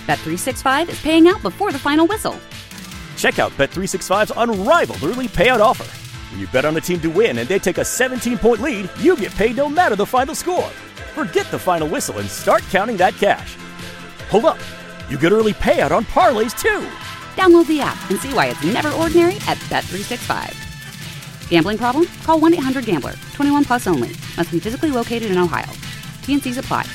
Bet365 is paying out before the final whistle. Check out Bet365's unrivaled early payout offer. When you bet on a team to win and they take a 17-point lead, you get paid no matter the final score. Forget the final whistle and start counting that cash. Hold up. You get early payout on parlays, too. Download the app and see why it's never ordinary at Bet365. Gambling problem? Call 1-800-GAMBLER. 21 plus only. Must be physically located in Ohio. T&Cs apply.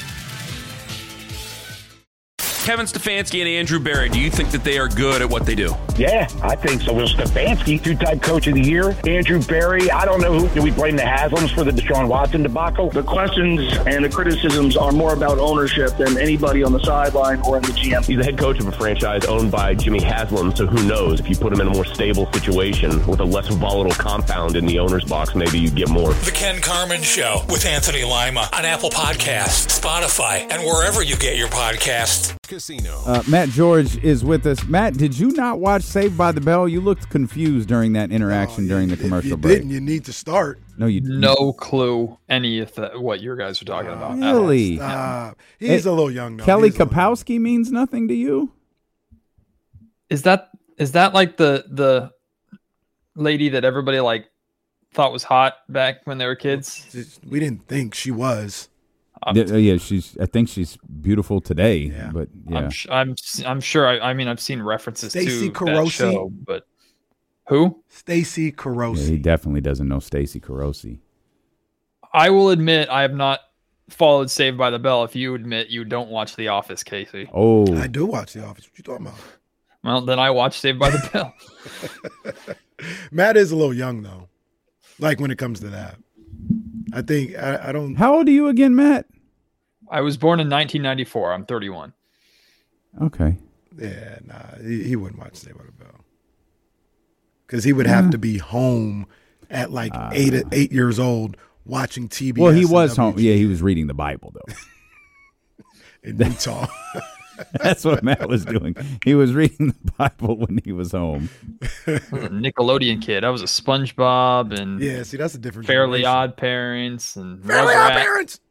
Kevin Stefanski and Andrew Berry, do you think that they are good at what they do? Yeah, I think so. Well, Stefanski, two-time coach of the year. Andrew Berry, I don't know who. Do we blame the Haslams for the Deshaun Watson debacle? The questions and the criticisms are more about ownership than anybody on the sideline or in the GM. He's the head coach of a franchise owned by Jimmy Haslam, so who knows? If you put him in a more stable situation with a less volatile compound in the owner's box, maybe you get more. The Ken Carman Show with Anthony Lima on Apple Podcasts, Spotify, and wherever you get your podcasts. Casino. Matt George is with us. Matt, did you not watch Saved by the Bell? You looked confused during that interaction during the commercial break. You need to start. No, you no clue any of what you guys are talking about. Really? He's a little young now. Kelly Kapowski means nothing to you? Is that like the lady that everybody like thought was hot back when they were kids? We didn't think she was. Yeah, I think she's beautiful today. Yeah. But yeah, I'm sure. I mean, I've seen references Stacey to Carosi. that show, but who? Stacey Carosi. Yeah, he definitely doesn't know Stacey Carosi. I will admit I have not followed Saved by the Bell. If you admit you don't watch The Office, Casey. Oh, I do watch The Office. What you talking about? Well, then I watch Saved by the Bell. Matt is a little young though. Like when it comes to that. I think I don't. How old are you again, Matt? I was born in 1994. I'm 31. Okay. Yeah, nah, he wouldn't watch Saved by the Bell because he would have to be home at like 8 years old watching TBS. Well, he was home. Yeah, he was reading the Bible though. In Utah. That's what Matt was doing. He was reading the Bible when he was home. I was a Nickelodeon kid. I was a SpongeBob and yeah. See, that's a different. Fairly generation. Odd Parents and Fairly Odd Parents.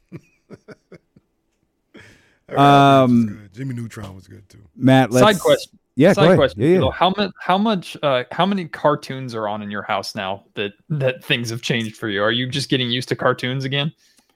Jimmy Neutron was good too. Matt, side question. Yeah, side question. Yeah. How many cartoons are on in your house now that things have changed for you? Are you just getting used to cartoons again?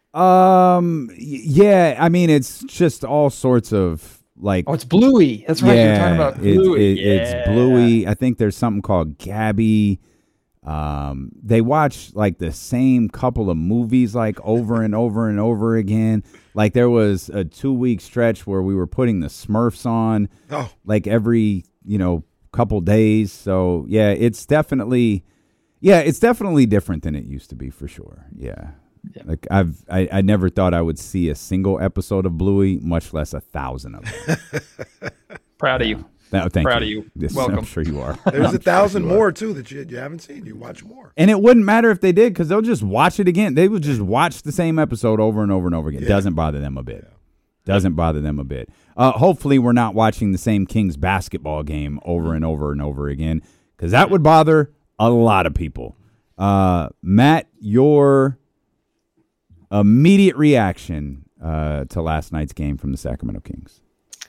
Yeah, I mean, it's just all sorts of like. Oh, it's Bluey. That's right. You're talking about Bluey. It's Bluey. I think there's something called Gabby. They watch like the same couple of movies like over and over and over again. Like there was a 2-week stretch where we were putting the Smurfs on like every, couple days. So yeah, it's definitely different than it used to be for sure. Yeah. Yeah. Like I never thought I would see a single episode of Bluey, much less 1,000 of them. Proud of you. Thank Proud you. of you. Yes, Welcome. I'm sure you are. There's 1,000 more too that you haven't seen. You watch more, and it wouldn't matter if they did because they'll just watch it again. They would just watch the same episode over and over and over again. Yeah. Doesn't bother them a bit. Yeah. Doesn't bother them a bit. Hopefully, we're not watching the same Kings basketball game over and over and over again because that would bother a lot of people. Matt, your immediate reaction to last night's game from the Sacramento Kings?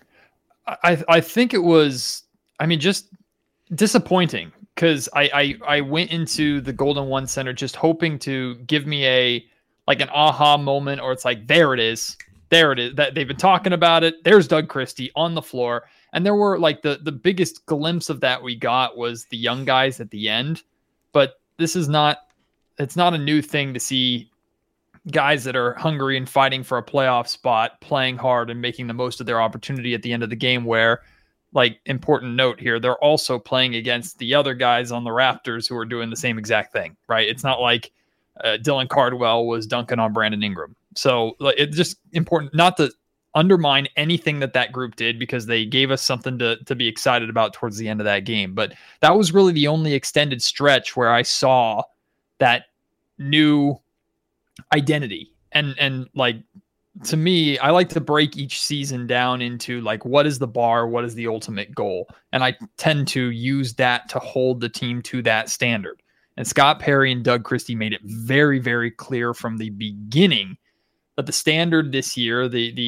I think it was, just disappointing because I went into the Golden One Center just hoping to give me an aha moment, or it's like, there it is. That they've been talking about it. There's Doug Christie on the floor. And there were like the biggest glimpse of that we got was the young guys at the end. But it's not a new thing to see guys that are hungry and fighting for a playoff spot, playing hard and making the most of their opportunity at the end of the game where, like, important note here, they're also playing against the other guys on the Raptors who are doing the same exact thing, right? It's not like Dylan Cardwell was dunking on Brandon Ingram. So it's just important not to undermine anything that group did because they gave us something to be excited about towards the end of that game. But that was really the only extended stretch where I saw that new identity. And like, to me, I like to break each season down into like, what is the bar? What is the ultimate goal? And I tend to use that to hold the team to that standard. And Scott Perry and Doug Christie made it very, very clear from the beginning that the standard this year, the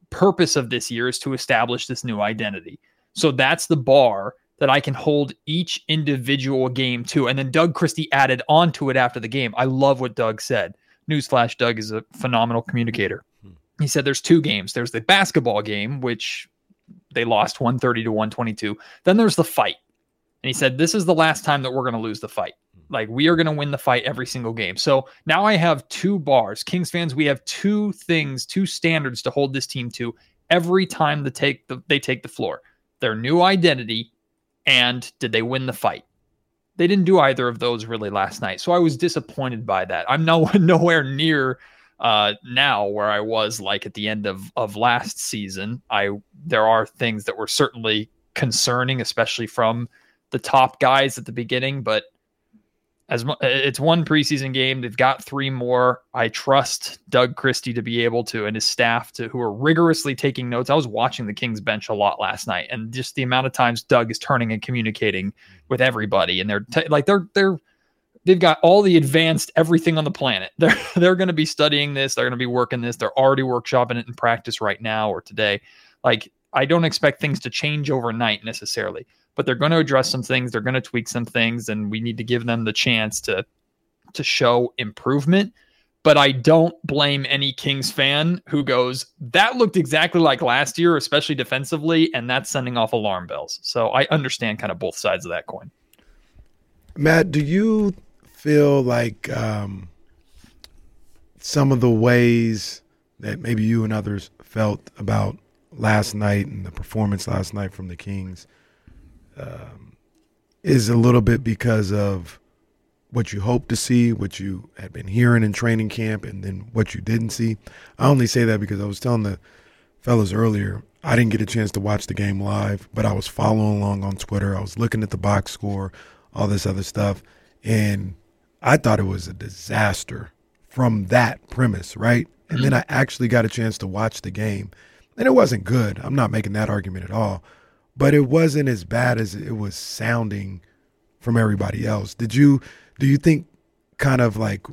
purpose of this year is to establish this new identity. So that's the bar that I can hold each individual game to. And then Doug Christie added onto it after the game. I love what Doug said. Newsflash, Doug is a phenomenal communicator. He said there's 2 games. There's the basketball game, which they lost 130 to 122. Then there's the fight. And he said, this is the last time that we're going to lose the fight. Like, we are going to win the fight every single game. So now I have 2 bars. Kings fans, we have 2 things, 2 standards to hold this team to every time they take the floor. Their new identity, and did they win the fight? They didn't do either of those really last night. So I was disappointed by that. I'm nowhere near now where I was like at the end of last season. There are things that were certainly concerning, especially from the top guys at the beginning, but it's 1 preseason game. They've got 3 more. I trust Doug Christie to be able to, and his staff who are rigorously taking notes. I was watching the Kings bench a lot last night, and just the amount of times Doug is turning and communicating with everybody, and they've got all the advanced everything on the planet. They're going to be studying this. They're going to be working this. They're already workshopping it in practice right now or today. Like, I don't expect things to change overnight necessarily, but they're going to address some things. They're going to tweak some things, and we need to give them the chance to show improvement. But I don't blame any Kings fan who goes, that looked exactly like last year, especially defensively, and that's sending off alarm bells. So I understand kind of both sides of that coin. Matt, do you feel like some of the ways that maybe you and others felt about last night and the performance last night from the Kings is a little bit because of what you hoped to see, what you had been hearing in training camp, and then what you didn't see? I only say that because I was telling the fellas earlier, I didn't get a chance to watch the game live, but I was following along on Twitter. I was looking at the box score, all this other stuff, and I thought it was a disaster from that premise, right? And then I actually got a chance to watch the game, and it wasn't good. I'm not making that argument at all, but it wasn't as bad as it was sounding from everybody else. Do you think kind of like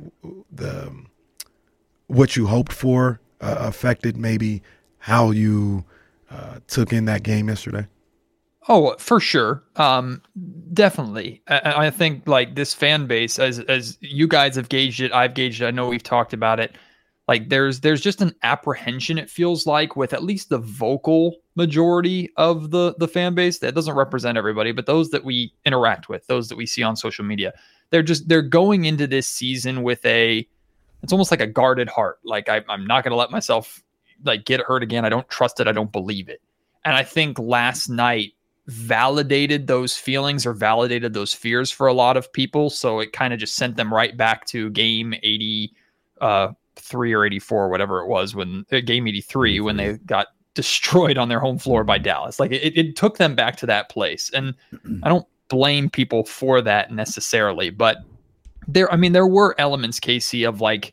what you hoped for affected maybe how you took in that game yesterday? Oh, for sure. Definitely. I think like this fan base, as you guys have gauged it, I've gauged it, I know we've talked about it. Like there's just an apprehension, it feels like, with at least the vocal majority of the fan base. That doesn't represent everybody, but those that we interact with, those that we see on social media, they're going into this season with it's almost like a guarded heart. Like I'm not going to let myself like get hurt again. I don't trust it. I don't believe it. And I think last night validated those feelings or validated those fears for a lot of people. So it kind of just sent them right back to game 83 or 84, whatever it was, when game 83, when they got destroyed on their home floor by Dallas. Like it took them back to that place. And I don't blame people for that necessarily, but there were elements, Casey, of like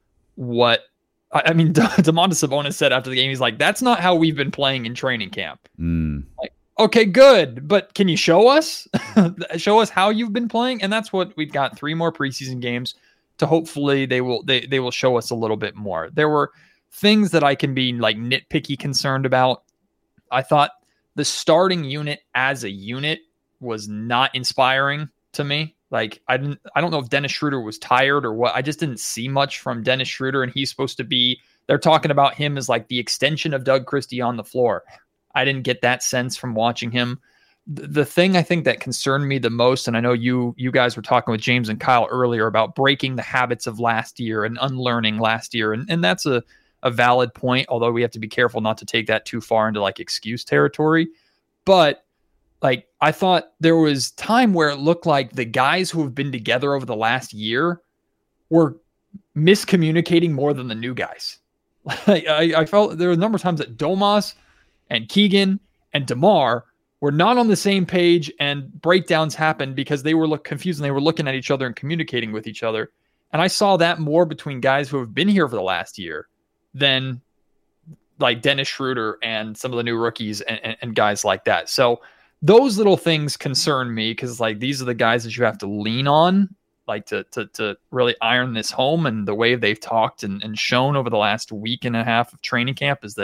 Domantas Sabonis said after the game, he's like, that's not how we've been playing in training camp. Like, okay, good. But can you show us, how you've been playing? And that's what we've got 3 more preseason games to hopefully they will show us a little bit more. There were things that I can be like nitpicky concerned about. I thought the starting unit as a unit was not inspiring to me. Like I don't know if Dennis Schroeder was tired or what. I just didn't see much from Dennis Schroeder, and he's supposed to be, they're talking about him as like the extension of Doug Christie on the floor. I didn't get that sense from watching him. The thing I think that concerned me the most, and I know you guys were talking with James and Kyle earlier about breaking the habits of last year and unlearning last year. And that's a valid point, although we have to be careful not to take that too far into like excuse territory. But like, I thought there was time where it looked like the guys who have been together over the last year were miscommunicating more than the new guys. Like, I felt there were a number of times that Domas and Keegan and DeMar were not on the same page, and breakdowns happened because they were confused and they were looking at each other and communicating with each other. And I saw that more between guys who have been here for the last year than like Dennis Schroeder and some of the new rookies and guys like that. So those little things concern me, because like these are the guys that you have to lean on, like to really iron this home. And the way they've talked and shown over the last week and a half of training camp is that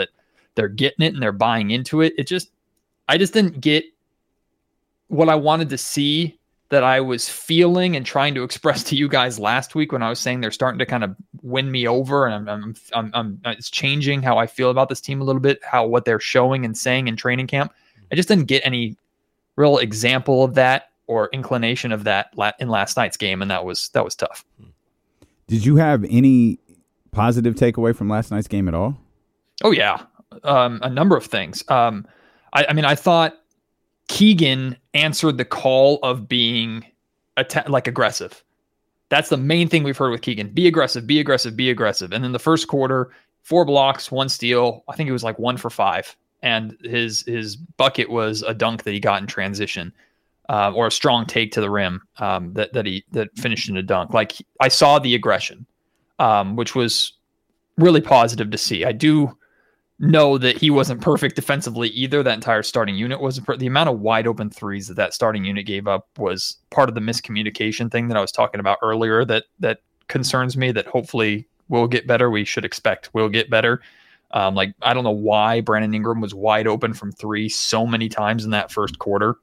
they're getting it and they're buying into it. I just didn't get what I wanted to see that I was feeling and trying to express to you guys last week when I was saying they're starting to kind of win me over, and it's changing how I feel about this team a little bit, what they're showing and saying in training camp. I just didn't get any real example of that or inclination of that in last night's game, and that was tough. Did you have any positive takeaway from last night's game at all? Oh yeah, a number of things. I thought Keegan answered the call of being aggressive. That's the main thing we've heard with Keegan. Be aggressive, be aggressive, be aggressive. And in the first quarter, 4 blocks, 1 steal. I think it was like 1 for 5. And his bucket was a dunk that he got in transition, or a strong take to the rim that finished in a dunk. Like, I saw the aggression, which was really positive to see. I do know that he wasn't perfect defensively either. That entire starting unit wasn't. The amount of wide open threes that starting unit gave up was part of the miscommunication thing that I was talking about earlier. That concerns me. That hopefully will get better. We should expect will get better. I don't know why Brandon Ingram was wide open from 3 so many times in that first quarter.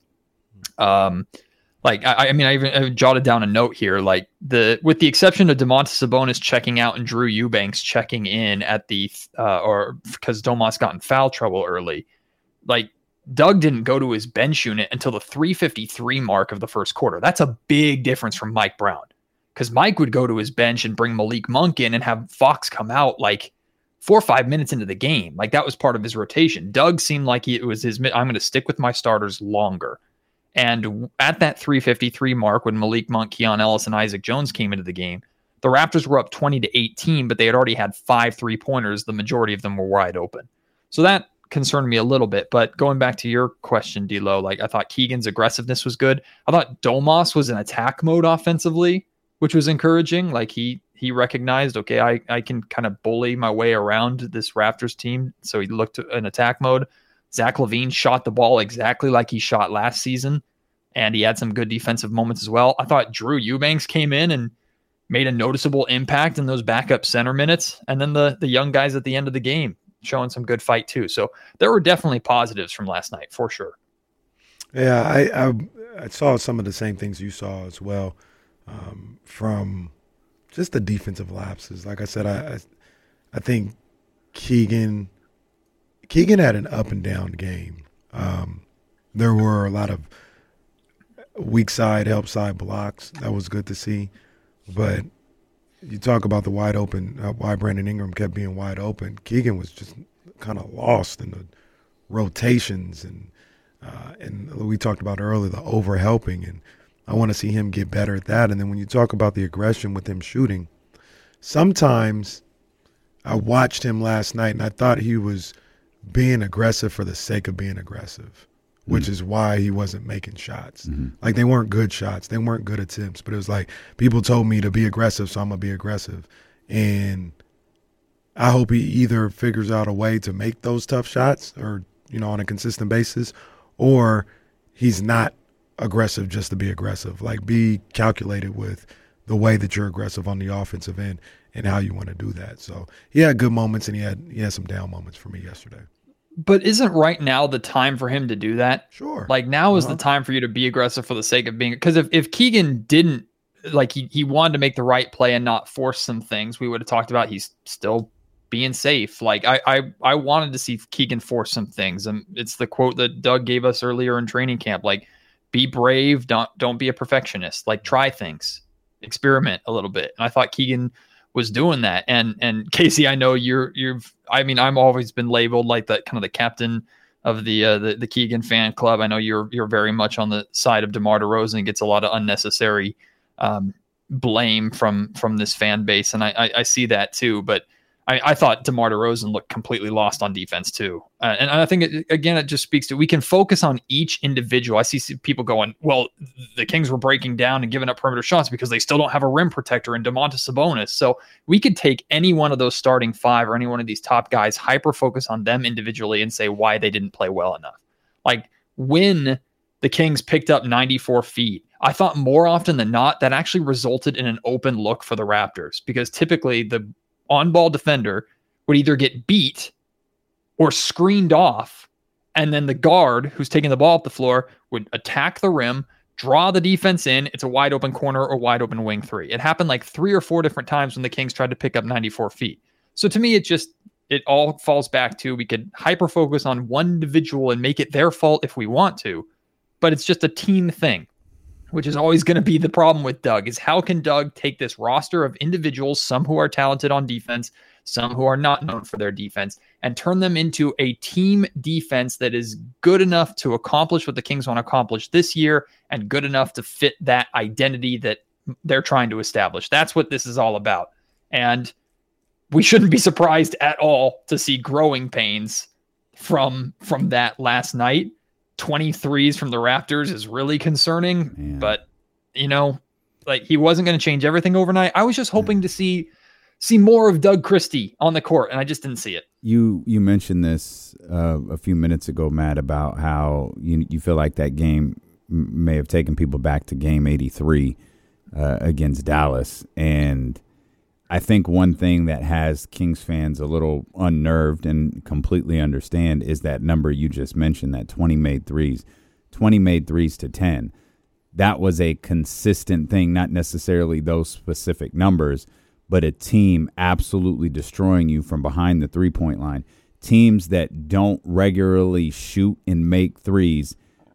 I even jotted down a note here, with the exception of Domantas Sabonis checking out and Drew Eubanks checking in at or because Domas got in foul trouble early, Doug didn't go to his bench unit until the 3:53 mark of the first quarter. That's a big difference from Mike Brown, because Mike would go to his bench and bring Malik Monk in and have Fox come out 4 or 5 minutes into the game. That was part of his rotation. Doug seemed like it was I'm going to stick with my starters longer. And at that 3:53 mark, when Malik Monk, Keon Ellis, and Isaac Jones came into the game, the Raptors were up 20-18, but they had already had 5 3-pointers. The majority of them were wide open. So that concerned me a little bit. But going back to your question, D'Lo, I thought Keegan's aggressiveness was good. I thought Domas was in attack mode offensively, which was encouraging. He recognized, okay, I can kind of bully my way around this Raptors team. So he looked in attack mode. Zach LaVine shot the ball exactly like he shot last season, and he had some good defensive moments as well. I thought Drew Eubanks came in and made a noticeable impact in those backup center minutes, and then the young guys at the end of the game showing some good fight too. So there were definitely positives from last night, for sure. Yeah, I saw some of the same things you saw as well, from just the defensive lapses. Like I said, I think Keegan had an up and down game. There were a lot of weak side, help side blocks. That was good to see. But you talk about the wide open, why Brandon Ingram kept being wide open. Keegan was just kind of lost in the rotations, and we talked about earlier, the over helping, and I want to see him get better at that. And then when you talk about the aggression with him shooting, sometimes I watched him last night and I thought he was being aggressive for the sake of being aggressive, which is why he wasn't making shots. Mm-hmm. They weren't good shots. They weren't good attempts, but it was people told me to be aggressive, so I'm going to be aggressive. And I hope he either figures out a way to make those tough shots or, on a consistent basis, or he's not aggressive just to be aggressive. Be calculated with the way that you're aggressive on the offensive end and how you want to do that. So he had good moments, and he had some down moments for me yesterday. But isn't right now the time for him to do that? Sure. Now is the time for you to be aggressive for the sake of being, because if Keegan didn't, he wanted to make the right play and not force some things, we would have talked about he's still being safe. I wanted to see Keegan force some things. And it's the quote that Doug gave us earlier in training camp, be brave, don't be a perfectionist, try things, experiment a little bit. And I thought Keegan was doing that. And Casey, I know I've always been labeled that kind of the captain of the Keegan fan club. I know you're very much on the side of DeMar DeRozan, gets a lot of unnecessary blame from this fan base. And I see that too, but I thought DeMar DeRozan looked completely lost on defense too. And I think, it just speaks to, we can focus on each individual. I see people going, well, the Kings were breaking down and giving up perimeter shots because they still don't have a rim protector in Domantas Sabonis. So we could take any one of those starting 5 or any one of these top guys, hyper-focus on them individually and say why they didn't play well enough. When the Kings picked up 94 feet, I thought more often than not that actually resulted in an open look for the Raptors, because typically the on-ball defender would either get beat or screened off. And then the guard who's taking the ball up the floor would attack the rim, draw the defense in. It's a wide open corner or wide open wing three. It happened like 3 or 4 different times when the Kings tried to pick up 94 feet. So to me, it all falls back to, we could hyper focus on one individual and make it their fault if we want to, but it's just a team thing, which is always going to be the problem with Doug, is how can Doug take this roster of individuals, some who are talented on defense, some who are not known for their defense, and turn them into a team defense that is good enough to accomplish what the Kings want to accomplish this year and good enough to fit that identity that they're trying to establish. That's what this is all about. And we shouldn't be surprised at all to see growing pains from that last night. 23s from the Raptors is really concerning, but like, he wasn't going to change everything overnight. I was just hoping to see more of Doug Christie on the court, and I just didn't see it. You mentioned this a few minutes ago, Matt, about how you feel like that game may have taken people back to game 83 against Dallas. And I think one thing that has Kings fans a little unnerved and completely understand is that number you just mentioned, that 20 made threes to 10. That was a consistent thing, not necessarily those specific numbers, but a team absolutely destroying you from behind the three-point line. Teams that don't regularly shoot and make threes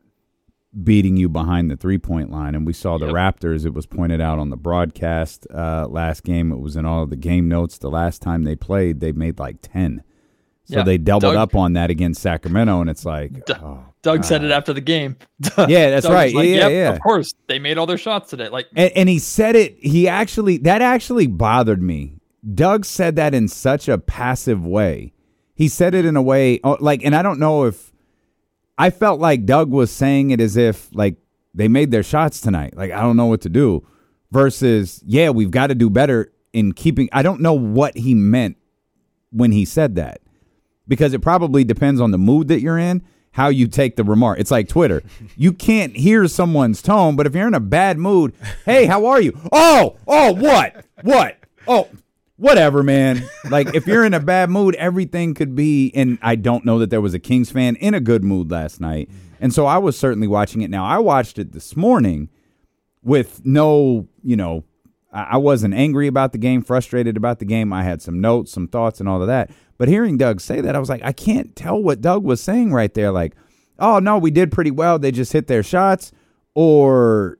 beating you behind the three-point line. And we saw the Raptors, it was pointed out on the broadcast last game. It was in all of the game notes. The last time they played, they made like 10. So they doubled up on that against Sacramento, and it's like, Doug said it after the game. Yeah, that's right. Like, yeah. Of course, they made all their shots today. Like, and he said it. That actually bothered me. Doug said that in such a passive way. He said it in a way and I don't know if I felt like Doug was saying it as if like they made their shots tonight. Like, I don't know what to do. Versus, we've got to do better in keeping. I don't know what he meant when he said that. Because it probably depends on the mood that you're in, how you take the remark. It's like Twitter. You can't hear someone's tone, but if you're in a bad mood, hey, how are you? Oh, what? Oh, whatever, man. Like, if you're in a bad mood, everything could be, and I don't know that there was a Kings fan in a good mood last night. And so I was certainly watching it. Now, I watched it this morning with no, I wasn't angry about the game, frustrated about the game. I had some notes, some thoughts, and all of that. But hearing Doug say that, I was like, I can't tell what Doug was saying right there. Like, oh, no, we did pretty well. They just hit their shots, or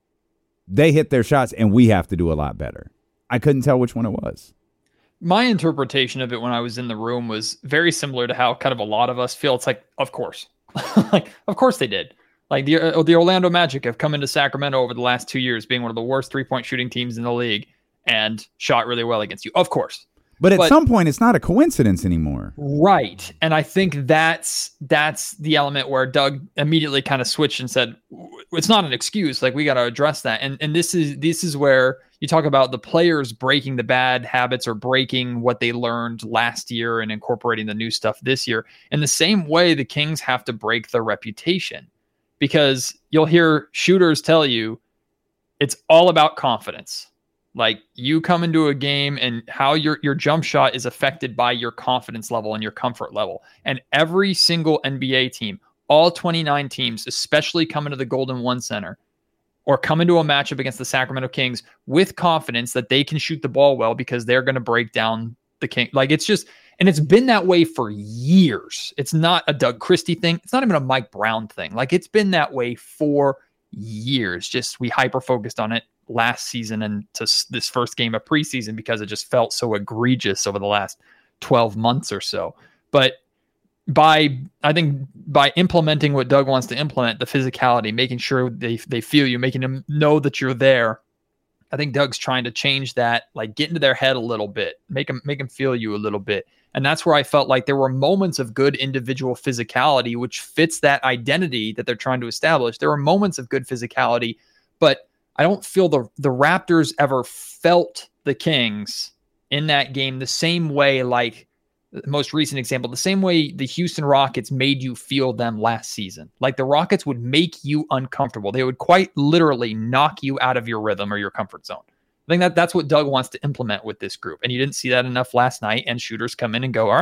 they hit their shots and we have to do a lot better. I couldn't tell which one it was. My interpretation of it when I was in the room was very similar to how kind of a lot of us feel. It's like, of course. Like, of course they did. Like the Orlando Magic have come into Sacramento over the last 2 years being one of the worst three-point shooting teams in the league and shot really well against you. Of course. But at some point, it's not a coincidence anymore. Right. And I think that's the element where Doug immediately kind of switched and said, it's not an excuse. Like, we got to address that. And this is where you talk about the players breaking the bad habits or breaking what they learned last year and incorporating the new stuff this year. In the same way, the Kings have to break their reputation, because you'll hear shooters tell you it's all about confidence. Like, you come into a game and how your jump shot is affected by your confidence level and your comfort level. And every single NBA team, all 29 teams, especially coming to the Golden One Center or come into a matchup against the Sacramento Kings with confidence that they can shoot the ball well because they're going to break down the King. Like, it's just, and it's been that way for years. It's not a Doug Christie thing. It's not even a Mike Brown thing. Like, it's been that way for years. Just, we hyper-focused on it last season and to this first game of preseason because it just felt so egregious over the last 12 months or so. But by implementing what Doug wants to implement, the physicality, making sure they feel you, making them know that you're there, I think Doug's trying to change that, like, get into their head a little bit, make them feel you a little bit. And that's where I felt like there were moments of good individual physicality, which fits that identity that they're trying to establish. There were moments of good physicality, but I don't feel the Raptors ever felt the Kings in that game the same way, like the most recent example, the same way the Houston Rockets made you feel them last season. Like, the Rockets would make you uncomfortable. They would quite literally knock you out of your rhythm or your comfort zone. I think that's what Doug wants to implement with this group. And you didn't see that enough last night, and shooters come in and go, all right,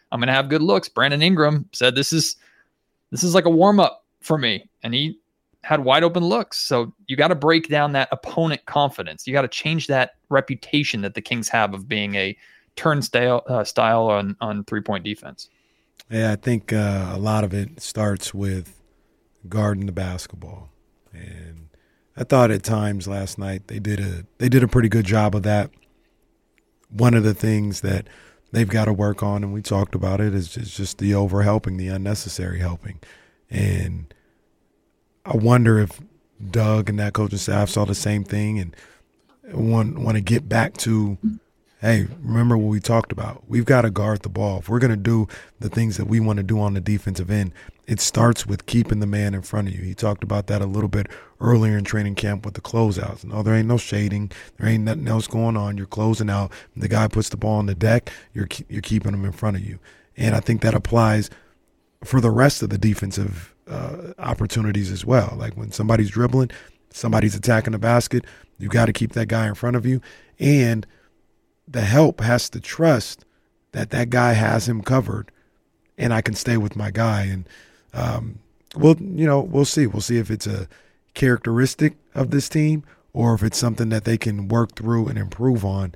I'm going to have good looks. Brandon Ingram said this is like a warm up for me, and he had wide open looks. So you got to break down that opponent confidence. You got to change that reputation that the Kings have of being a turnstile style on 3-point defense. Yeah, I think a lot of it starts with guarding the basketball, and I thought at times last night they did a pretty good job of that. One of the things that they've got to work on, and we talked about it, is just the over helping, the unnecessary helping, and I wonder if Doug and that coaching staff saw the same thing and want to get back to, hey, remember what we talked about. We've got to guard the ball. If we're going to do the things that we want to do on the defensive end, it starts with keeping the man in front of you. He talked about that a little bit earlier in training camp with the closeouts. No, there ain't no shading. There ain't nothing else going on. You're closing out. The guy puts the ball on the deck. You're keeping him in front of you. And I think that applies for the rest of the defensive opportunities as well. Like when somebody's dribbling, somebody's attacking the basket, you got to keep that guy in front of you. And the help has to trust that guy has him covered and I can stay with my guy. And we'll see. We'll see if it's a characteristic of this team or if it's something that they can work through and improve on.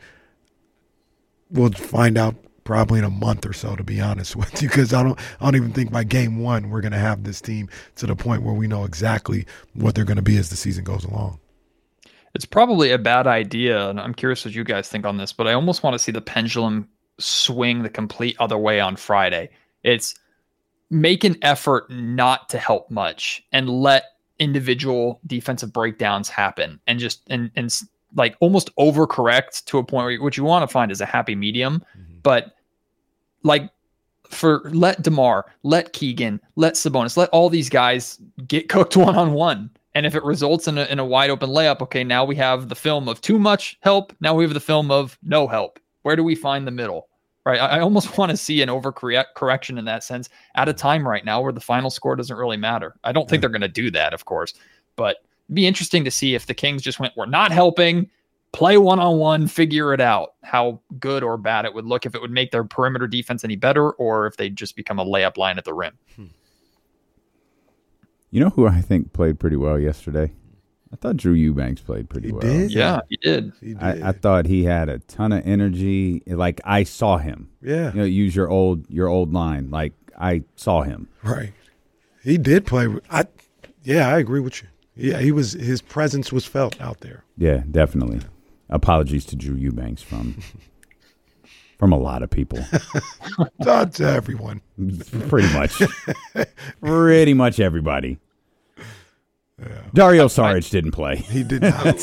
We'll find out probably in a month or so, to be honest with you, because I don't even think by game one we're going to have this team to the point where we know exactly what they're going to be as the season goes along. It's probably a bad idea, and I'm curious what you guys think on this, but I almost want to see the pendulum swing the complete other way on Friday. It's make an effort not to help much and let individual defensive breakdowns happen and just and like almost overcorrect to a point where what you want to find is a happy medium. But like let DeMar, let Keegan, let Sabonis, let all these guys get cooked one-on-one. And if it results in a wide open layup, okay, now we have the film of too much help. Now we have the film of no help. Where do we find the middle? Right? I almost want to see an overcorrection in that sense at a time right now where the final score doesn't really matter. I don't think they're going to do that, of course, but it'd be interesting to see if the Kings just went, we're not helping, play one-on-one, figure it out, how good or bad it would look, if it would make their perimeter defense any better, or if they just become a layup line at the rim. You know who I think played pretty well yesterday? I thought Drew Eubanks played pretty well. Did? Yeah, he did. I thought he had a ton of energy. Like I saw him. Yeah. Use your old line. Like I saw him. Right. He did play. I agree with you. Yeah, his presence was felt out there. Yeah, definitely. Apologies to Drew Eubanks from a lot of people. Not to everyone. Pretty much. Pretty much everybody. Yeah. Dario Saric didn't play. He did not.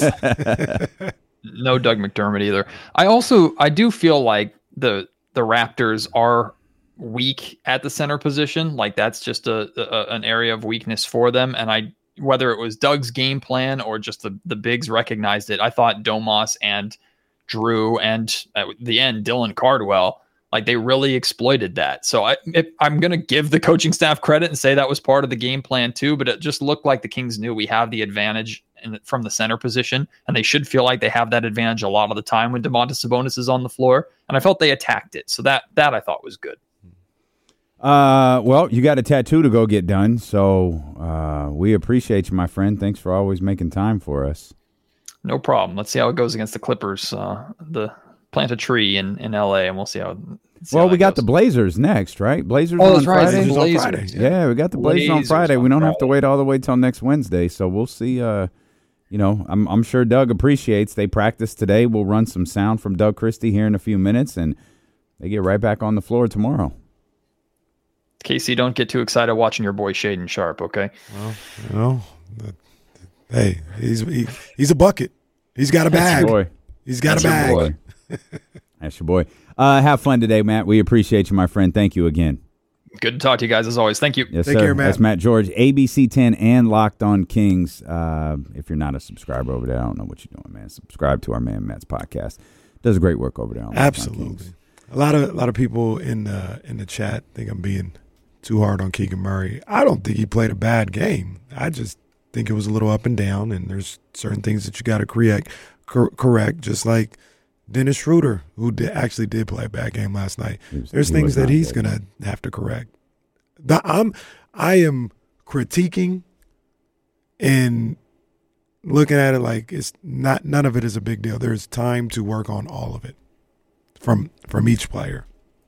No Doug McDermott either. I do feel like the Raptors are weak at the center position. Like that's just an area of weakness for them. And whether it was Doug's game plan or just the bigs recognized it, I thought Domas and Drew and at the end Dylan Cardwell, like they really exploited that. So I'm going to give the coaching staff credit and say that was part of the game plan too, but it just looked like the Kings knew we have the advantage from the center position, and they should feel like they have that advantage a lot of the time when Domantas Sabonis is on the floor, and I felt they attacked it. So that I thought was good. Well, you got a tattoo to go get done, so we appreciate you, my friend. Thanks for always making time for us. No problem. Let's see how it goes against the Clippers. Plant a tree in LA, and we'll see how. We got the Blazers next, right? Blazers on Friday. Blazers. Yeah, we got the Blazers on Friday. We don't have to wait all the way till next Wednesday, so we'll see. I'm sure Doug appreciates. They practiced today. We'll run some sound from Doug Christie here in a few minutes, and they get right back on the floor tomorrow. Casey, don't get too excited watching your boy Shaden Sharp, okay? Well, hey, he's a bucket. He's got a bag. He's got a bag. That's your boy. Have fun today, Matt. We appreciate you, my friend. Thank you again. Good to talk to you guys as always. Thank you. Yes, Take sir. care, Matt. That's Matt George, ABC 10 and Locked On Kings. If you're not a subscriber over there, I don't know what you're doing, man. Subscribe to our man Matt's podcast. Does great work over there. On Absolutely. A lot of people in the chat think I'm being too hard on Keegan Murray. I don't think he played a bad game. I just think it was a little up and down, and there's certain things that you got to correct, just like Dennis Schroeder, who actually did play a bad game last night. There's he things was that not he's good. going to have to correct. I am critiquing and looking at it like it's not. None of it is a big deal. There's time to work on all of it from each player.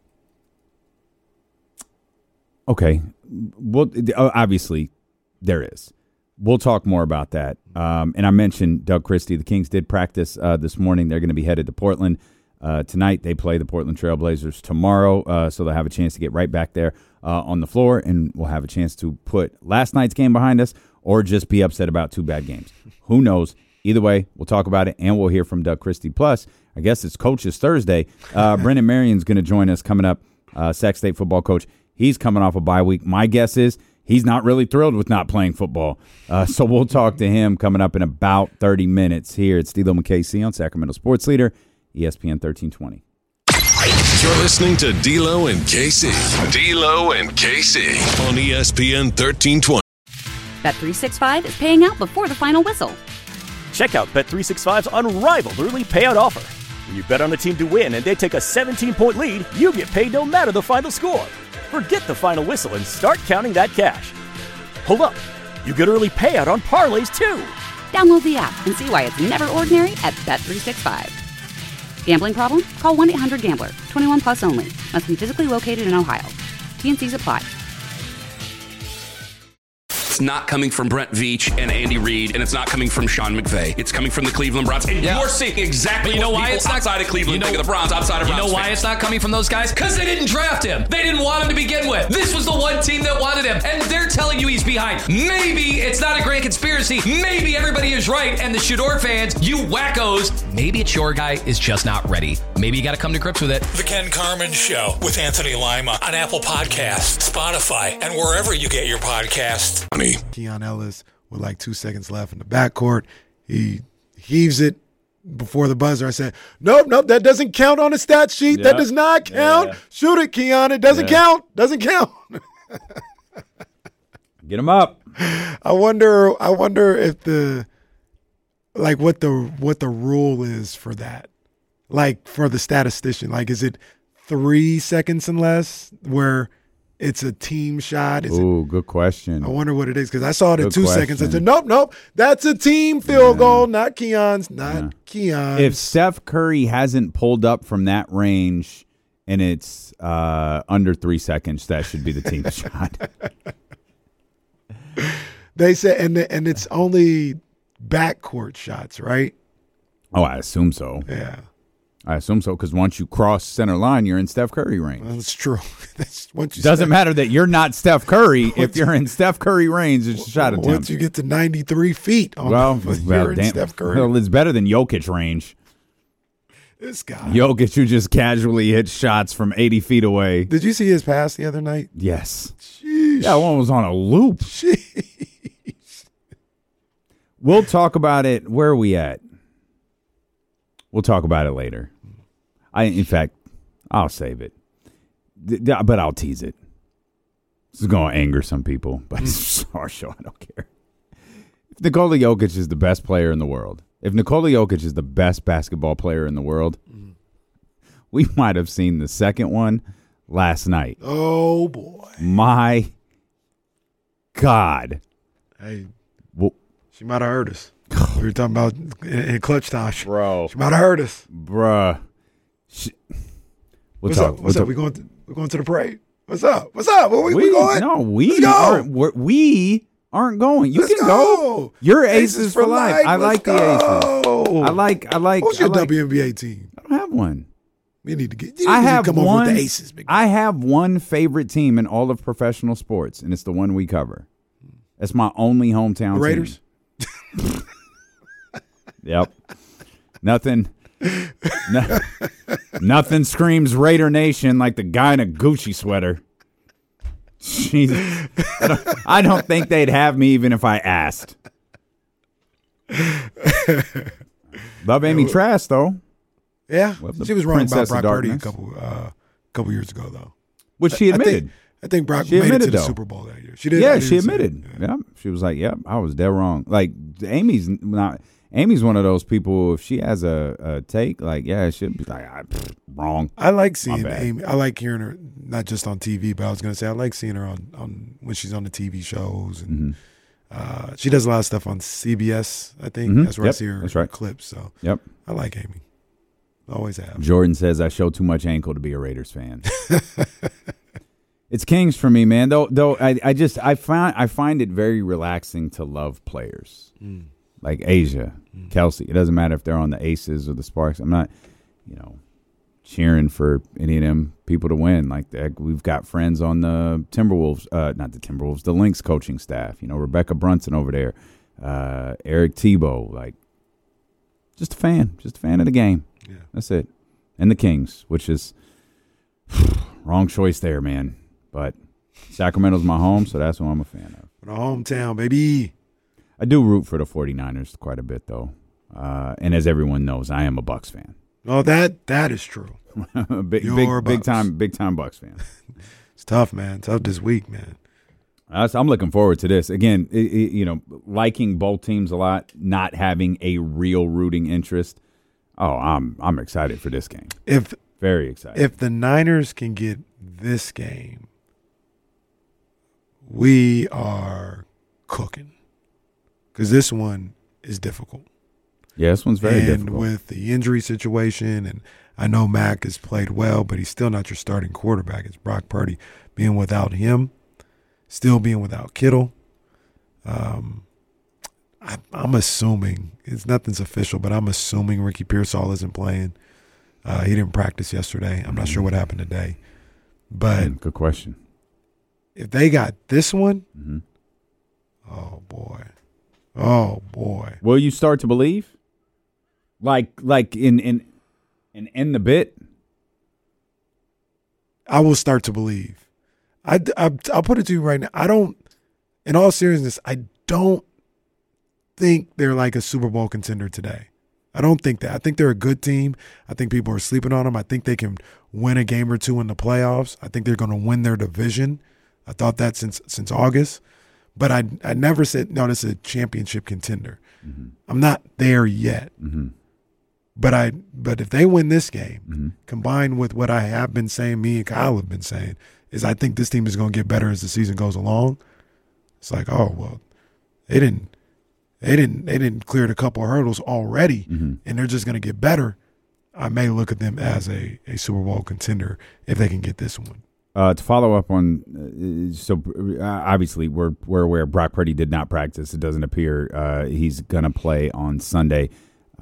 Okay. Well, obviously, there is. We'll talk more about that. And I mentioned Doug Christie. The Kings did practice this morning. They're going to be headed to Portland tonight. They play the Portland Trailblazers tomorrow, so they'll have a chance to get right back there on the floor, and we'll have a chance to put last night's game behind us or just be upset about 2 bad games. Who knows? Either way, we'll talk about it, and we'll hear from Doug Christie. Plus, I guess it's Coaches Thursday. Brendan Marion's going to join us coming up, Sac State football coach. He's coming off a bye week. My guess is he's not really thrilled with not playing football. So we'll talk to him coming up in about 30 minutes here at Stilo and KC on Sacramento Sports Leader, ESPN 1320. You're listening to D'Lo and KC. D'Lo and KC on ESPN 1320. Bet365 is paying out before the final whistle. Check out Bet365's unrivaled early payout offer. When you bet on a team to win and they take a 17-point lead, you get paid no matter the final score. Forget the final whistle and start counting that cash. Hold up. You get early payout on parlays, too. Download the app and see why it's never ordinary at Bet365. Gambling problem? Call 1-800-GAMBLER. 21 plus only. Must be physically located in Ohio. T&Cs apply. It's not coming from Brent Veach and Andy Reid, and it's not coming from Sean McVay. It's coming from the Cleveland Browns. And you're seeing exactly what people outside of Cleveland think of the Browns, outside of Browns. You know why it's not coming from those guys? Because they didn't draft him. They didn't want him to begin with. This was the one team that wanted him, and they're telling you he's behind. Maybe it's not a grand conspiracy. Maybe everybody is right, and the Shador fans, you wackos, maybe it's your guy is just not ready. Maybe you got to come to grips with it. The Ken Carman Show with Anthony Lima on Apple Podcasts, Spotify, and wherever you get your podcasts. Keon Ellis with like 2 seconds left in the backcourt. He heaves it before the buzzer. I said, nope, that doesn't count on the stat sheet. That does not count. Shoot it, Keon. It doesn't count. Doesn't count. Get him up. I wonder if what the rule is for that. Like for the statistician. Like is it 3 seconds and less where it's a team shot? Good question. I wonder what it is because I saw it at 2 seconds. I question. said, nope, that's a team field goal, not Keon's, Keon's. If Steph Curry hasn't pulled up from that range and it's under 3 seconds, that should be the team shot. They said, and it's only backcourt shots, right? Oh, I assume so. Yeah. I assume so because once you cross center line, you're in Steph Curry range. Well, that's true. Doesn't matter that you're not Steph Curry. If you're in Steph Curry range, it's a shot attempt. Once you get to 93 feet, you're in Steph Curry. Well, it's better than Jokic range. This guy. Jokic, who just casually hit shots from 80 feet away. Did you see his pass the other night? Yes. Jeez. That one was on a loop. Jeez. We'll talk about it. Where are we at? We'll talk about it later. In fact, I'll save it. But I'll tease it. This is going to anger some people, but it's our show. I don't care. If Nikola Jokic is the best player in the world, if Nikola Jokic is the best basketball player in the world, we might have seen the second one last night. Oh, boy. My God. Hey, she might have heard us. We were talking about in clutch time. Bro. She might have heard us. Bruh. What's up? We going to the parade? What's up? Where we going? No, we aren't going. You can go. Your Aces for life. I like the Aces. I like. What's your WNBA team? I don't have one. You need to get. Come over with the Aces. I have one favorite team in all of professional sports, and it's the one we cover. That's my only hometown the Raiders? team. Yep. Nothing screams Raider Nation like the guy in a Gucci sweater. Jesus. I don't think they'd have me even if I asked. Love Amy Trask, though. Yeah, she was wrong about Brock Purdy a Darkness. couple years ago, though. Which she admitted. I think Brock made it to the Super Bowl that year. either. She did. Yeah, she admitted. Yeah, she was like, "Yep, I was dead wrong." Like Amy's one of those people. If she has a take, like, yeah, she'd be like, "Wrong." I like seeing Amy. I like hearing her, not just on TV, but I was going to say I like seeing her on when she's on the TV shows, and she does a lot of stuff on CBS. I think that's where I see her clips. So I like Amy. Always have. Jordan says I show too much ankle to be a Raiders fan. It's Kings for me, man. Though I find it very relaxing to love players like Asia, Kelsey. It doesn't matter if they're on the Aces or the Sparks. I'm not, cheering for any of them people to win. Like we've got friends on the Timberwolves, not the Timberwolves, the Lynx coaching staff. Rebecca Brunson over there, Eric Tebow. Like, just a fan of the game. Yeah. That's it. And the Kings, which is wrong choice there, man. But Sacramento's my home, so that's what I'm a fan of. The hometown, baby. I do root for the 49ers quite a bit, though. And as everyone knows, I am a Bucs fan. Oh, that is true. big time Bucs fan. It's tough, man. Tough this week, man. I'm looking forward to this. Again, liking both teams a lot, not having a real rooting interest. Oh, I'm excited for this game. Very excited. If the Niners can get this game, we are cooking. Because this one is difficult. Yeah, this one's very difficult. And with the injury situation, and I know Mac has played well, but he's still not your starting quarterback. It's Brock Purdy. Being without him, still being without Kittle. I'm assuming, nothing's official, but I'm assuming Ricky Pearsall isn't playing. He didn't practice yesterday. I'm not sure what happened today. But good question. If they got this one, oh boy. Will you start to believe? Like in the bit? I will start to believe. I'll put it to you right now. In all seriousness, I don't think they're like a Super Bowl contender today. I don't think that. I think they're a good team. I think people are sleeping on them. I think they can win a game or two in the playoffs. I think they're going to win their division. I thought that since August. But I never said, no, this is a championship contender. I'm not there yet. But if they win this game, combined with what I have been saying, me and Kyle have been saying, is I think this team is going to get better as the season goes along. It's like, oh, well, they didn't clear a couple of hurdles already, and they're just going to get better. I may look at them as a Super Bowl contender if they can get this one. To follow up on, obviously we're aware Brock Purdy did not practice. It doesn't appear he's going to play on Sunday.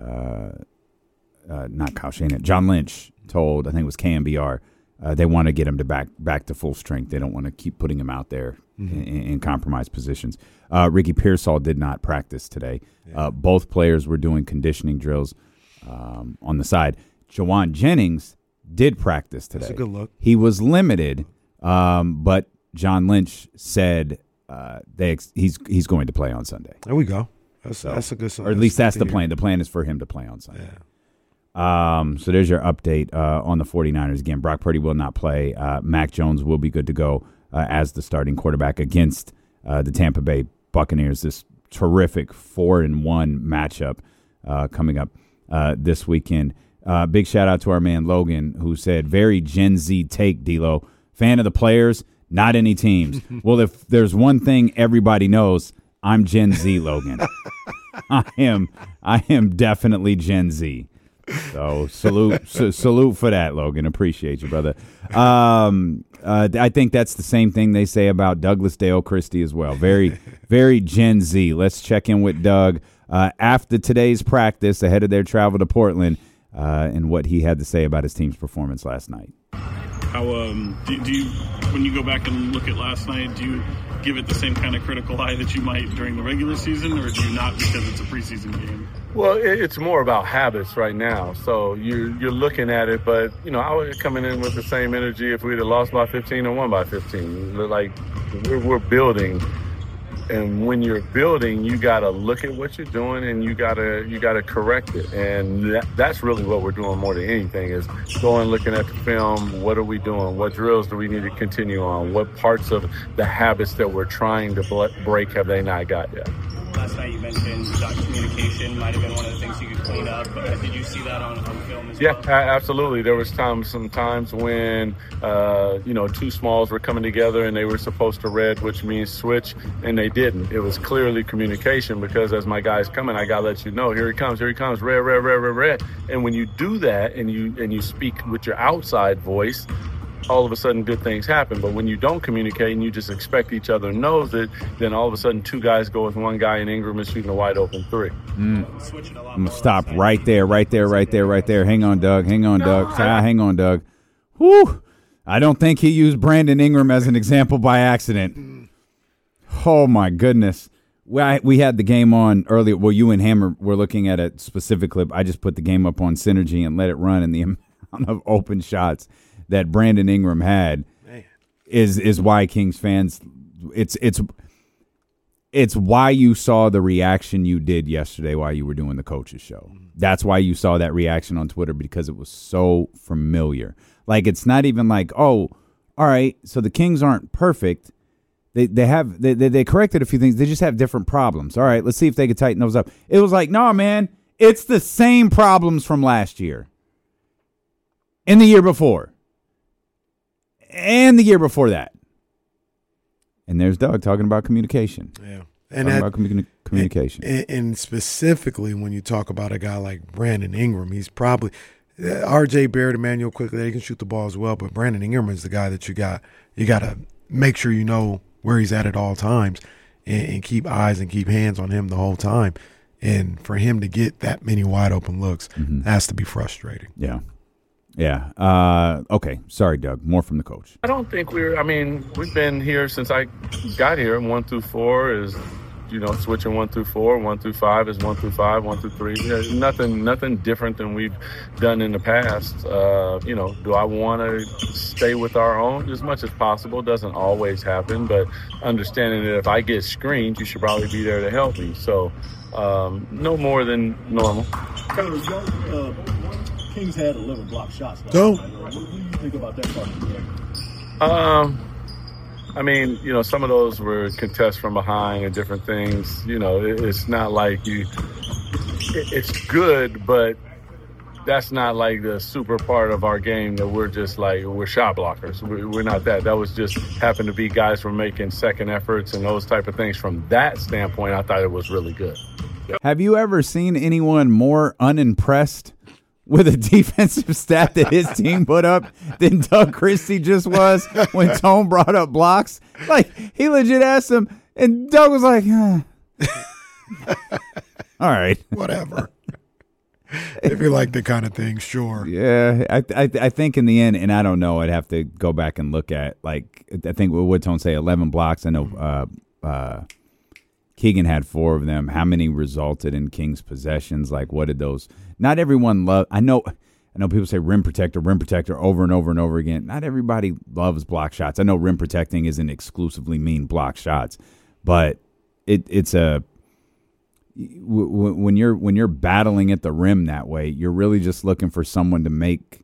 Not Kyle Shanahan. John Lynch told, I think it was KMBR, they want to get him to back to full strength. They don't want to keep putting him out there in compromised positions. Ricky Pearsall did not practice today. Yeah. Both players were doing conditioning drills on the side. Jawan Jennings did practice today. That's a good look. He was limited, but John Lynch said he's going to play on Sunday. There we go. That's a good sign. Or at least that's the plan. The plan is for him to play on Sunday. Yeah. So there's your update on the 49ers. Again, Brock Purdy will not play. Mac Jones will be good to go as the starting quarterback against the Tampa Bay Buccaneers. This terrific 4-1 matchup coming up this weekend. Big shout out to our man Logan, who said, very Gen Z take, D-Lo. Fan of the players, not any teams. Well, if there's one thing everybody knows, I'm Gen Z, Logan. I am definitely Gen Z. So salute for that, Logan. Appreciate you, brother. I think that's the same thing they say about Douglas Dale Christie as well. Very, very Gen Z. Let's check in with Doug after today's practice ahead of their travel to Portland and what he had to say about his team's performance last night. How do you, when you go back and look at last night, do you give it the same kind of critical eye that you might during the regular season, or do you not because it's a preseason game? Well, it's more about habits right now. So you're looking at it, but, I was coming in with the same energy if we'd have lost by 15 or won by 15. Like we're building And when you're building, you got to look at what you're doing and you got to correct it. And that's really what we're doing more than anything is going, looking at the film. What are we doing? What drills do we need to continue on? What parts of the habits that we're trying to break have they not got yet? Last night you mentioned shot communication might have been one of the things you could clean up. Did you see that on film as well? Yeah, absolutely. There was some times when, two smalls were coming together and they were supposed to red, which means switch, and they didn't. It was clearly communication because as my guy's coming, I got to let you know, here he comes, red. And when you do that and you speak with your outside voice, all of a sudden good things happen. But when you don't communicate and you just expect each other knows it, then all of a sudden two guys go with one guy and Ingram is shooting a wide open three. I'm going to stop right there. Hang on, Doug. Hang on, Doug. Whew. I don't think he used Brandon Ingram as an example by accident. Oh, my goodness. We had the game on earlier. Well, you and Hammer were looking at a specific clip. I just put the game up on Synergy and let it run, and the amount of open shots that Brandon Ingram had is why Kings fans it's why you saw the reaction you did yesterday while you were doing the coaches show. That's why you saw that reaction on Twitter, because it was so familiar. Like, it's not even like, oh, all right, so the Kings aren't perfect. They corrected a few things. They just have different problems. All right, let's see if they can tighten those up. It was like, no, man, it's the same problems from last year and the year before. And the year before that. And there's Doug talking about communication. Yeah. Communication. And specifically when you talk about a guy like Brandon Ingram, he's probably RJ Barrett, Emmanuel Quickly, they can shoot the ball as well, but Brandon Ingram is the guy that you got to make sure you know where he's at all times and keep eyes and keep hands on him the whole time. And for him to get that many wide open looks has to be frustrating. Yeah. Yeah. Okay. Sorry, Doug. More from the coach. I don't think we've been here since I got here. 1 through 4 is, switching 1 through 4. 1 through 5 is 1 through 5. 1 through 3. There's nothing different than we've done in the past. Do I want to stay with our own as much as possible? Doesn't always happen, but understanding that if I get screened, you should probably be there to help me. So, no more than normal. Kings had 11 block shots. What do you think about that part of the game? Some of those were contests from behind and different things. It's not like it's good, but that's not like the super part of our game that we're just like, we're shot blockers. We're not that. That was just happened to be guys were making second efforts and those type of things. From that standpoint, I thought it was really good. Yep. Have you ever seen anyone more unimpressed with a defensive stat that his team put up than Doug Christie just was when Tone brought up blocks? Like, he legit asked him, and Doug was like, all right. Whatever. If you like the kind of thing, sure. Yeah, I think in the end, and I don't know, I'd have to go back and look at, like, I think what would Tone say, 11 blocks. I know Keegan had 4 of them. How many resulted in Kings possessions? Like, what did those? Not everyone love. I know people say rim protector over and over and over again. Not everybody loves block shots. I know rim protecting isn't exclusively mean block shots, but it's a when you're battling at the rim that way, you're really just looking for someone to make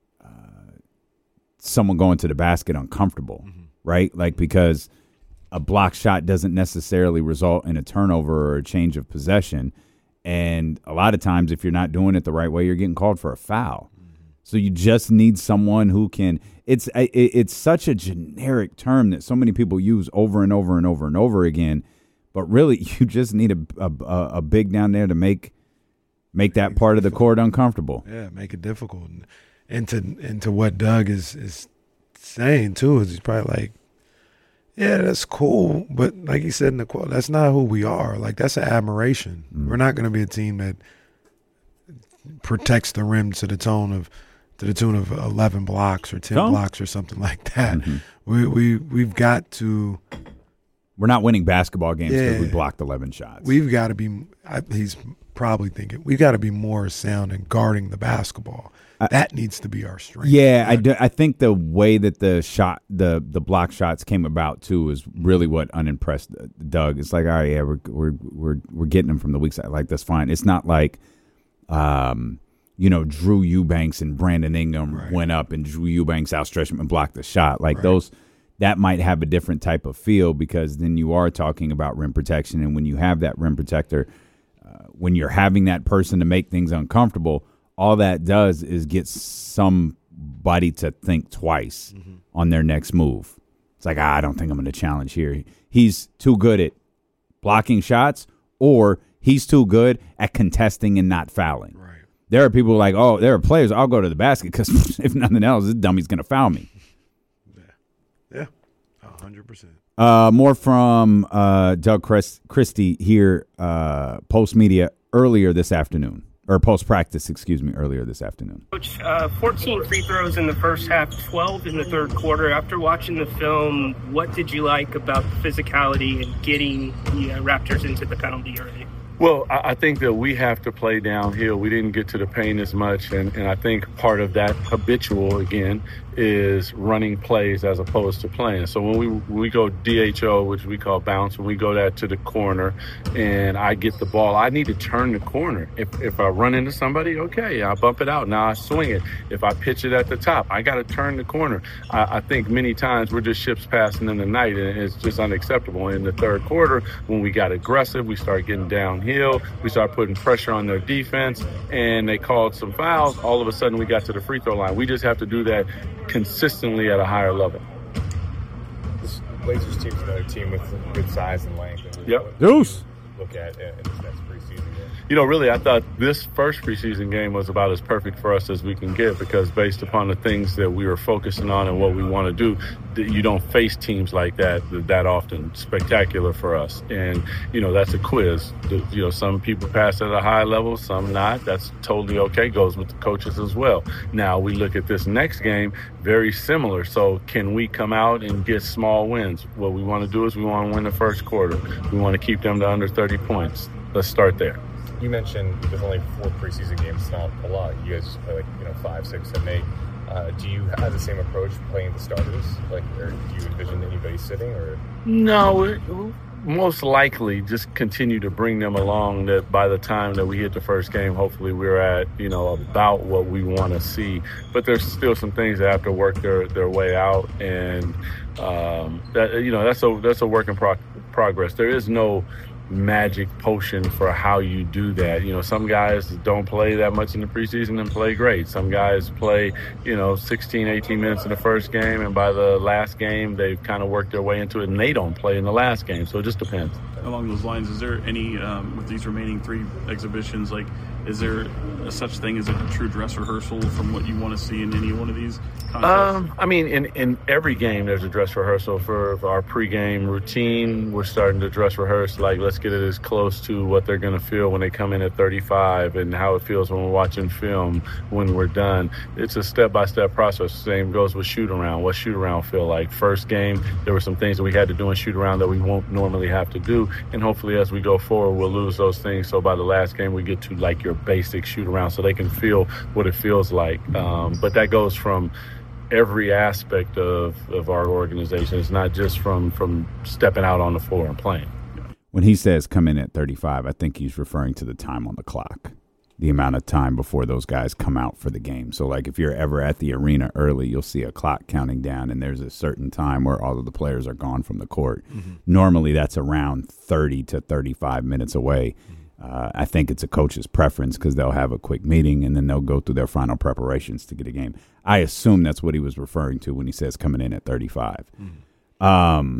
someone going to the basket uncomfortable, right? Like, because a block shot doesn't necessarily result in a turnover or a change of possession. And a lot of times, if you're not doing it the right way, you're getting called for a foul. So you just need someone who can – it's such a generic term that so many people use over and over and over and over again. But really, you just need a big down there to make that part of the court uncomfortable. Yeah, make it difficult. And to what Doug is saying, too, is he's probably like, yeah, that's cool, but like he said in the quote, that's not who we are. Like, that's an admiration. We're not going to be a team that protects the rim to the tune of 11 blocks or 10 blocks or something like that. We've got to. We're not winning basketball games because we blocked 11 shots. We've got to be. He's probably thinking we got to be more sound in guarding the basketball. That needs to be our strength. Yeah, I think the way that the block shots came about too is really what unimpressed Doug. It's like, all right, yeah, we're getting them from the weak side. Like, that's fine. It's not like, Drew Eubanks and Brandon Ingram went up and Drew Eubanks outstretched him and blocked the shot. Like those, that might have a different type of feel, because then you are talking about rim protection, and when you have that rim protector, when you're having that person to make things uncomfortable, all that does is get somebody to think twice on their next move. It's like, I don't think I'm going to challenge here. He's too good at blocking shots, or he's too good at contesting and not fouling. Right. There are people like, oh, there are players, I'll go to the basket because if nothing else, this dummy's going to foul me. Yeah, 100%. More from Doug Christie here, post-media earlier this afternoon. Or post-practice, earlier this afternoon. Coach, 14 free throws in the first half, 12 in the third quarter. After watching the film, what did you like about the physicality and getting the Raptors into the penalty area? Well, I think that we have to play downhill. We didn't get to the paint as much, and I think part of that habitual, again, is running plays as opposed to playing. So when we go DHO, which we call bounce, when we go that to the corner and I get the ball, I need to turn the corner. If I run into somebody, okay, I bump it out. Now I swing it. If I pitch it at the top, I got to turn the corner. I think many times we're just ships passing in the night, and it's just unacceptable. In the third quarter, when we got aggressive, we start getting downhill. We start putting pressure on their defense, and they called some fouls. All of a sudden, we got to the free throw line. We just have to do that consistently at a higher level. This Blazers team is another team with good size and length. Yep. Deuce. Look at in this next preseason game. Really, I thought this first preseason game was about as perfect for us as we can get, because based upon the things that we were focusing on and what we want to do, you don't face teams like that often. Spectacular for us. And, that's a quiz. Some people pass at a high level, some not. That's totally okay. Goes with the coaches as well. Now we look at this next game, very similar. So can we come out and get small wins? What we want to do is we want to win the first quarter. We want to keep them to under 30 points. Let's start there. You mentioned there's only 4 preseason games. It's not a lot. You guys just play 5, 6, 7, 8. Do you have the same approach playing the starters? Or do you envision anybody sitting? Or no, most likely just continue to bring them along. That by the time that we hit the first game, hopefully we're at about what we want to see. But there's still some things that have to work their way out, and that's a work in progress. There is no magic potion for how you do that. Some guys don't play that much in the preseason and play great. Some guys play 16, 18 minutes in the first game, and by the last game they've kind of worked their way into it and they don't play in the last game. So it just depends. Along those lines, is there any with these remaining 3 exhibitions, is there a such thing as a true dress rehearsal from what you want to see in any one of these contests? In every game there's a dress rehearsal. For our pregame routine, we're starting to dress rehearse, let's get it as close to what they're going to feel when they come in at 35 and how it feels when we're watching film when we're done. It's a step-by-step process. Same goes with shoot-around. What shoot-around feel like? First game, there were some things that we had to do in shoot-around that we won't normally have to do, and hopefully as we go forward we'll lose those things, so by the last game we get to your basic shoot-around so they can feel what it feels like. But that goes from every aspect of our organization. It's not just from stepping out on the floor and playing. When he says come in at 35, I think he's referring to the time on the clock, the amount of time before those guys come out for the game. So, if you're ever at the arena early, you'll see a clock counting down, and there's a certain time where all of the players are gone from the court. Mm-hmm. Normally, that's around 30 to 35 minutes away. I think it's a coach's preference because they'll have a quick meeting and then they'll go through their final preparations to get a game. I assume that's what he was referring to when he says coming in at 35. Mm-hmm.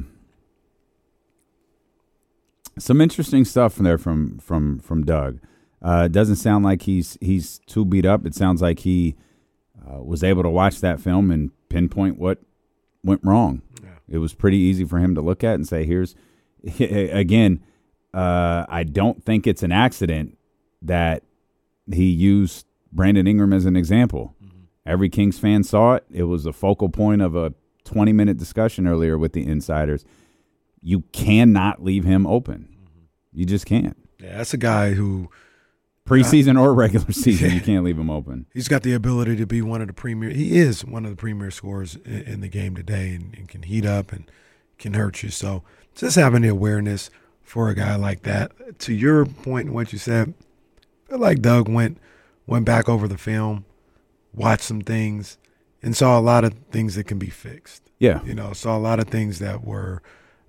Some interesting stuff there from Doug. It doesn't sound like he's too beat up. It sounds like he was able to watch that film and pinpoint what went wrong. Yeah. It was pretty easy for him to look at and say, here's, again, I don't think it's an accident that he used Brandon Ingram as an example. Mm-hmm. Every Kings fan saw it. It was a focal point of a 20-minute discussion earlier with the insiders. You cannot leave him open. Mm-hmm. You just can't. Yeah, that's a guy who Preseason or regular season, you can't leave him open. He's got the ability to be one of the premier. He is one of the premier scorers in the game today, and can heat up and can hurt you. So just having the awareness for a guy like that. To your point and what you said, I feel like Doug went back over the film, watched some things, and saw a lot of things that can be fixed. Yeah. Saw a lot of things that were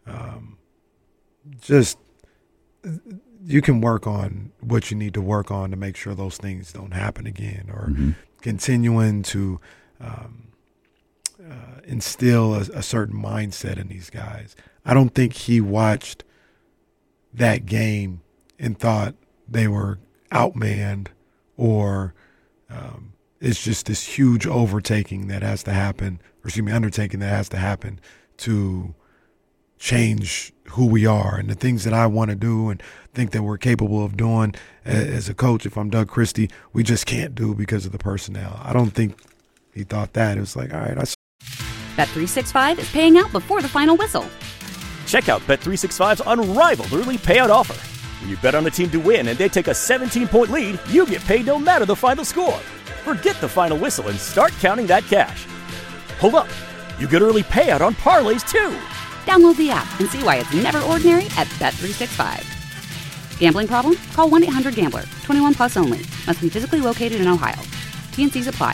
just you can work on what you need to work on to make sure those things don't happen again, or continuing to instill a certain mindset in these guys. I don't think he watched that game and thought they were outmanned, or it's just this huge undertaking that has to happen to change who we are and the things that I want to do and think that we're capable of doing as a coach. If I'm Doug Christie, we just can't do because of the personnel. I don't think he thought that. It was like, all right, Bet365 is paying out before the final whistle. Check out Bet365's unrivaled early payout offer. When you bet on a team to win and they take a 17-point lead, you get paid no matter the final score. Forget the final whistle and start counting that cash. Hold up. You get early payout on parlays, too. Download the app and see why it's never ordinary at Bet365. Gambling problem? Call 1-800-GAMBLER. 21 plus only. Must be physically located in Ohio. T&Cs apply.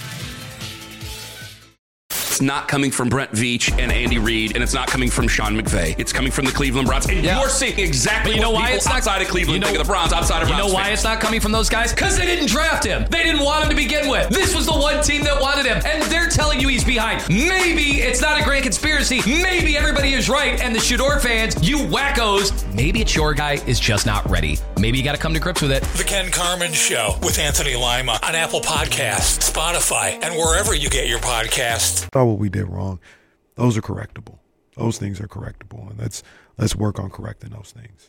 It's not coming from Brent Veach and Andy Reid, and it's not coming from Sean McVay. It's coming from the Cleveland Browns. And you're seeing exactly what people outside of Cleveland think of the Browns, outside of Browns. You know why it's not coming from those guys? Because they didn't draft him. They didn't want him to begin with. This was the one team that wanted him, and they're telling you he's behind. Maybe it's not a grand conspiracy. Maybe everybody is right, and the Shador fans, you wackos, maybe it's your guy is just not ready. Maybe you got to come to grips with it. The Ken Carman Show with Anthony Lima on Apple Podcasts, Spotify, and wherever you get your podcasts. Thought what we did wrong. Those are correctable. Those things are correctable, and let's work on correcting those things.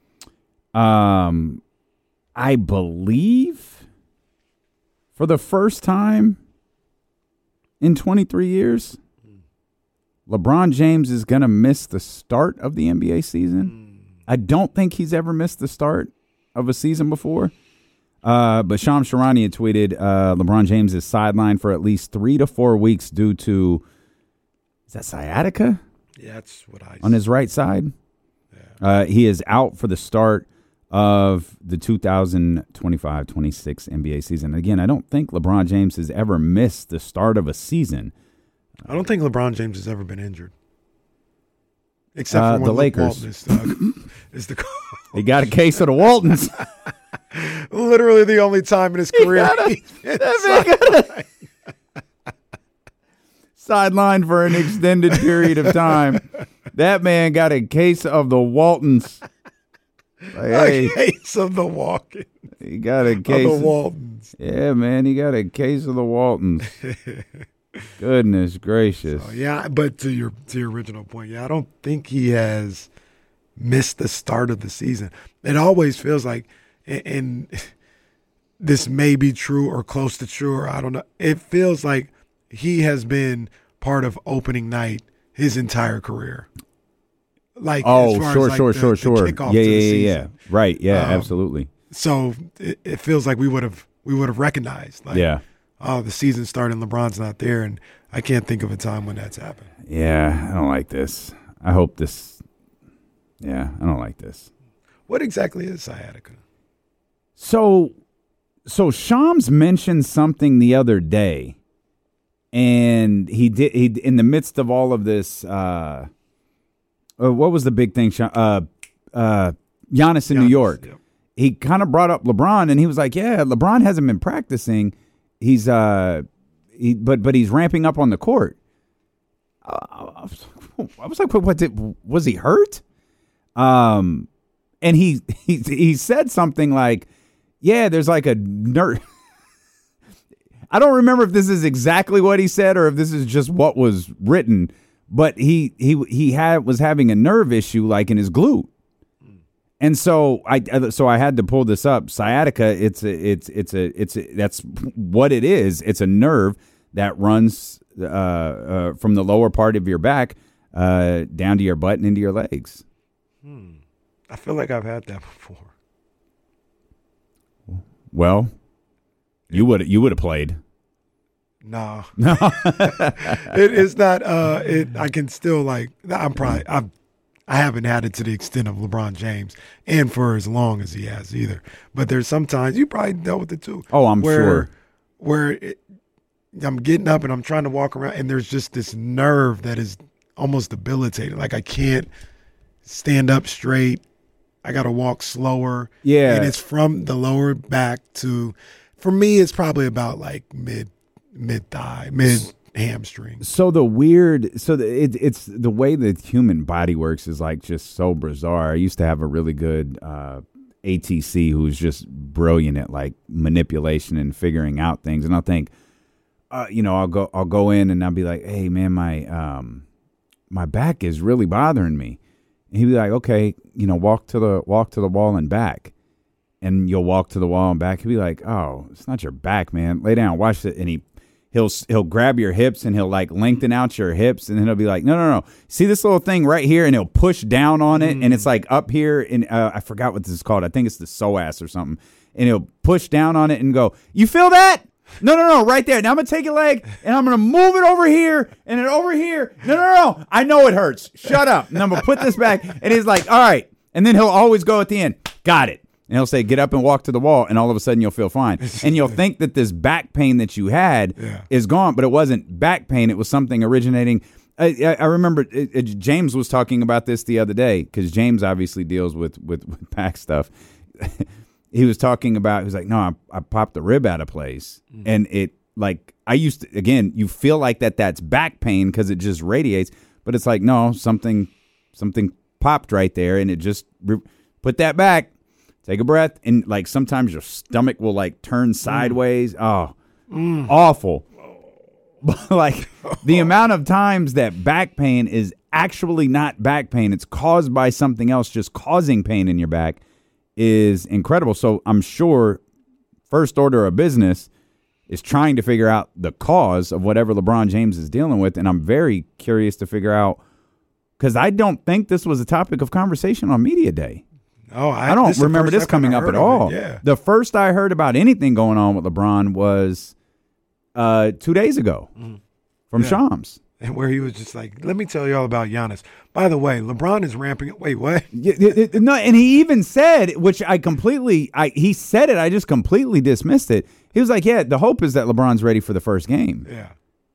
I believe for the first time in 23 years, LeBron James is going to miss the start of the NBA season. I don't think he's ever missed the start of a season before. But Shams Charania had tweeted LeBron James is sidelined for at least 3 to 4 weeks due to, is that sciatica? Yeah, that's what I on his right side. Yeah. He is out for the start of the 2025-26 NBA season. Again, I don't think LeBron James has ever missed the start of a season. I don't think LeBron James has ever been injured. Except for the Lakers. He got a case of the Waltons. Literally the only time in his career. Sidelined for an extended period of time. That man got a case of the Waltons. A case of the Waltons. He got a case of the Waltons. Yeah, man, he got a case of the Waltons. Goodness gracious. So, yeah, but to your original point, I don't think he has missed the start of the season. It always feels like, and this may be true or close to true, or I don't know. It feels like he has been part of opening night his entire career. Like, sure. Yeah. Right. Yeah, absolutely. So it feels like we would have recognized. Like, the season started and LeBron's not there, and I can't think of a time when that's happened. Yeah, I don't like this. I hope this. Yeah, I don't like this. What exactly is sciatica? So Shams mentioned something the other day, and he in the midst of all of this. What was the big thing? Giannis in New York. Yep. He kind of brought up LeBron, and he was like, "Yeah, LeBron hasn't been practicing. He's but he's ramping up on the court." I was like, "What? Was he hurt?" And he said something like, "Yeah, there's like a nerve." I don't remember if this is exactly what he said or if this is just what was written, but he was having a nerve issue like in his glute. And so I had to pull this up. Sciatica, that's what it is. It's a nerve that runs from the lower part of your back down to your butt and into your legs. I feel like I've had that before. Well, you would have played. No. It's not. I can still I haven't had it to the extent of LeBron James and for as long as he has either. But there's sometimes you probably dealt with it too. Oh, I'm sure. Where I'm getting up and I'm trying to walk around and there's just this nerve that is almost debilitating. Like I can't stand up straight. I got to walk slower. Yeah. And it's from the lower back to, for me, it's probably about like mid thigh, mid hamstring. So it's the way the human body works is like just so bizarre. I used to have a really good ATC who's just brilliant at like manipulation and figuring out things. And I'll think, I'll go in and I'll be like, hey man, my back is really bothering me. And he'd be like, okay, walk to the wall and back. And you'll walk to the wall and back. He'll be like, oh, it's not your back, man. Lay down, watch it. And he'll grab your hips and he'll like lengthen out your hips. And then he'll be like, no. See this little thing right here? And he'll push down on it. And it's like up here. And I forgot what this is called. I think it's the psoas or something. And he'll push down on it and go, you feel that? No, right there. Now I'm going to take your leg, and I'm going to move it over here, and then over here. No. I know it hurts. Shut up. And I'm going to put this back. And he's like, all right. And then he'll always go at the end, got it. And he'll say, get up and walk to the wall, and all of a sudden you'll feel fine. And you'll think that this back pain that you had is gone, but it wasn't back pain. It was something originating. I remember James was talking about this the other day, because James obviously deals with back stuff. He was talking about, he was like, no, I popped the rib out of place. And it, like, I used to, again, you feel like that's back pain because it just radiates. But it's like, no, something popped right there, and it just put that back. Take a breath. And, like, sometimes your stomach will, like, turn sideways. Oh, awful. But, like, the amount of times that back pain is actually not back pain, it's caused by something else just causing pain in your back, is incredible. So I'm sure first order of business is trying to figure out the cause of whatever LeBron James is dealing with. And I'm very curious to figure out, because I don't think this was a topic of conversation on Media Day. Oh, I don't remember this coming up at all. Yeah. The first I heard about anything going on with LeBron was 2 days ago from Shams. And where he was just like, let me tell you all about Giannis. By the way, LeBron is ramping up. Wait, what? No, and he even said, which he said it, I just completely dismissed it. He was like, yeah, the hope is that LeBron's ready for the first game. Yeah.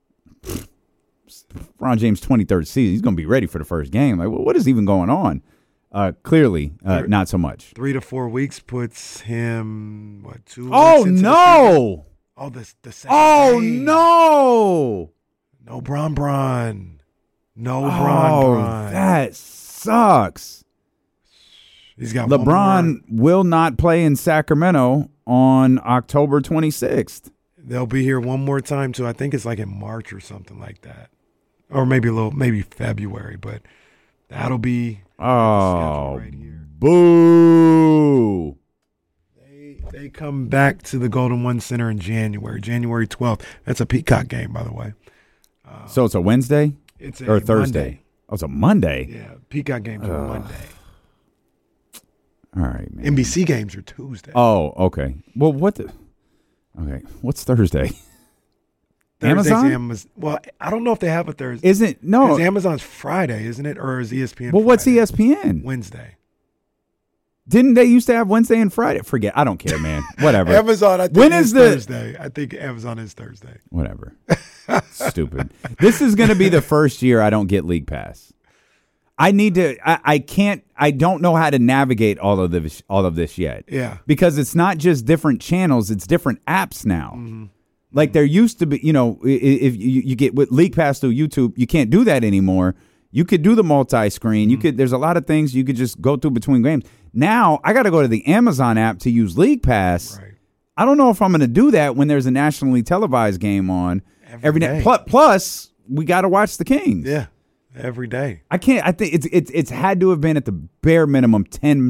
LeBron James' 23rd season, he's going to be ready for the first game. Like, what is even going on? Clearly, not so much. 3 to 4 weeks puts him, 2 weeks Oh, into no. the second Oh, game. no. No Bron. No Bron. That sucks. He's got LeBron will not play in Sacramento on October 26th. They'll be here one more time too. I think it's like in March or something like that, or maybe February. But that'll be right here. Boo! They come back to the Golden One Center in January 12th. That's a Peacock game, by the way. So it's a Wednesday or a Thursday? Monday. Oh, it's a Monday. Yeah, Peacock games are Monday. All right, man. NBC games are Tuesday. Oh, okay. Well, okay, what's Thursday? Thursday's Amazon? Well, I don't know if they have a Thursday. Isn't no? Because Amazon's Friday, isn't it? Or is ESPN? Well, what's Friday? ESPN? Wednesday. Didn't they used to have Wednesday and Friday? Forget. I don't care, man. Whatever. Amazon, I think, is Thursday. I think Amazon is Thursday. Whatever. Stupid. This is going to be the first year I don't get League Pass. I need to. I can't. I don't know how to navigate all of this yet. Yeah. Because it's not just different channels; it's different apps now. Mm-hmm. Like there used to be. If you get with League Pass through YouTube, you can't do that anymore. You could do the multi-screen. Mm-hmm. You could. There's a lot of things you could just go through between games. Now I got to go to the Amazon app to use League Pass. Right. I don't know if I'm going to do that when there's a nationally televised game on every day. Plus, we got to watch the Kings. Yeah, every day. I can't. I think it's had to have been at the bare minimum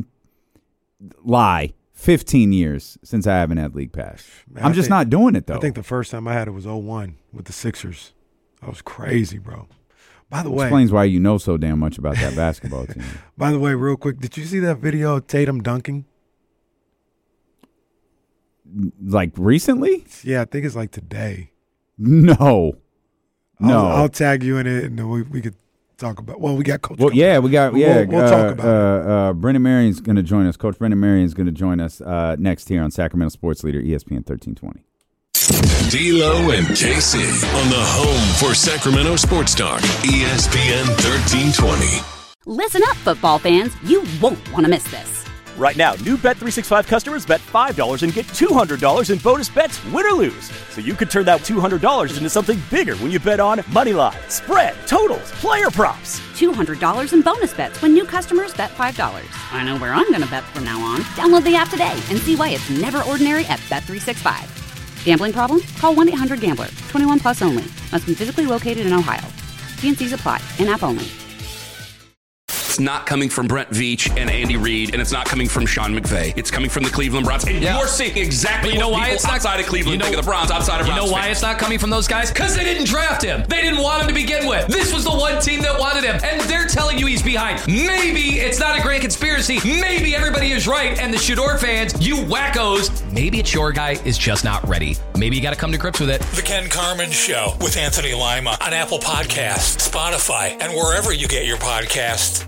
15 years since I haven't had League Pass. Man, I'm just not doing it though. I think the first time I had it was 2001 with the Sixers. That was crazy, bro. By the way, explains why you know so damn much about that basketball team. By the way, real quick, did you see that video of Tatum dunking? like recently? Yeah, I think it's like today. No. I'll tag you in it, and then we could talk about. Well, we got Coach. Well, yeah, we'll talk about it. Brendan Marion's going to join us. Coach Brendan Marion's going to join us next here on Sacramento Sports Leader, ESPN 1320. D'Lo and KC on the home for Sacramento Sports Talk, ESPN 1320. Listen up, football fans. You won't want to miss this. Right now, new Bet365 customers bet $5 and get $200 in bonus bets, win or lose. So you could turn that $200 into something bigger when you bet on money line, spread, totals, player props. $200 in bonus bets when new customers bet $5. I know where I'm going to bet from now on. Download the app today and see why it's never ordinary at Bet365. Gambling problem? Call 1-800-GAMBLER. 21 plus only. Must be physically located in Ohio. T&Cs apply. In-app only. It's not coming from Brent Veach and Andy Reid, and it's not coming from Sean McVay. It's coming from the Cleveland Browns. And you're seeing exactly what people outside of Cleveland think of the Browns, outside of Browns. You know why it's not coming from those guys? Because they didn't draft him. They didn't want him to begin with. This was the one team that wanted him, and they're telling you he's behind. Maybe it's not a grand conspiracy. Maybe everybody is right, and the Shador fans, you wackos, maybe it's your guy is just not ready. Maybe you got to come to grips with it. The Ken Carman Show with Anthony Lima on Apple Podcasts, Spotify, and wherever you get your podcasts.